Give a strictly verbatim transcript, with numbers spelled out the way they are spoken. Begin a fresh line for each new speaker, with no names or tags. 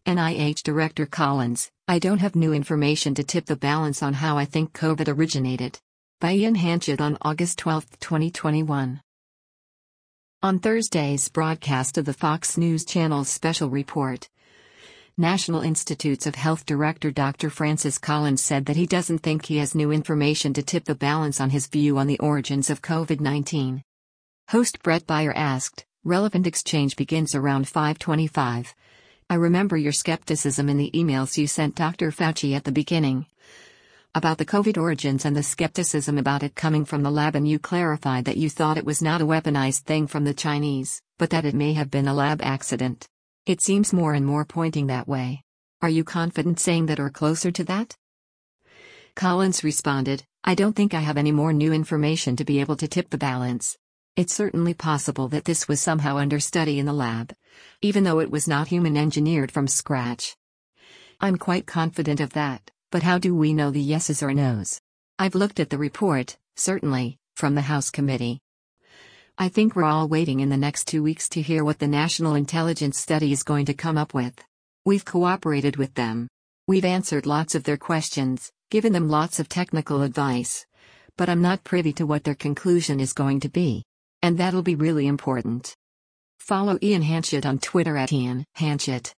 N I H Director Collins, I don't have new information to tip the balance on how I think COVID originated. By Ian Hanchett on August twelfth, twenty twenty-one. On Thursday's broadcast of the Fox News Channel's special report, National Institutes of Health Director Doctor Francis Collins said that he doesn't think he has new information to tip the balance on his view on the origins of COVID nineteen. Host Brett Baier asked, "Relevant exchange begins around five twenty-five. I remember your skepticism in the emails you sent Doctor Fauci at the beginning about the COVID origins and the skepticism about it coming from the lab, and you clarified that you thought it was not a weaponized thing from the Chinese, but that it may have been a lab accident. It seems more and more pointing that way. Are you confident saying that or closer to that?" Collins responded, "I don't think I have any more new information to be able to tip the balance. It's certainly possible that this was somehow under study in the lab, even though it was not human engineered from scratch. I'm quite confident of that, but how do we know the yeses or nos? I've looked at the report, certainly, from the House committee. I think we're all waiting in the next two weeks to hear what the National Intelligence Study is going to come up with. We've cooperated with them. We've answered lots of their questions, given them lots of technical advice. But I'm not privy to what their conclusion is going to be. And that'll be really important." Follow Ian Hanchett on Twitter at Ian Hanchett.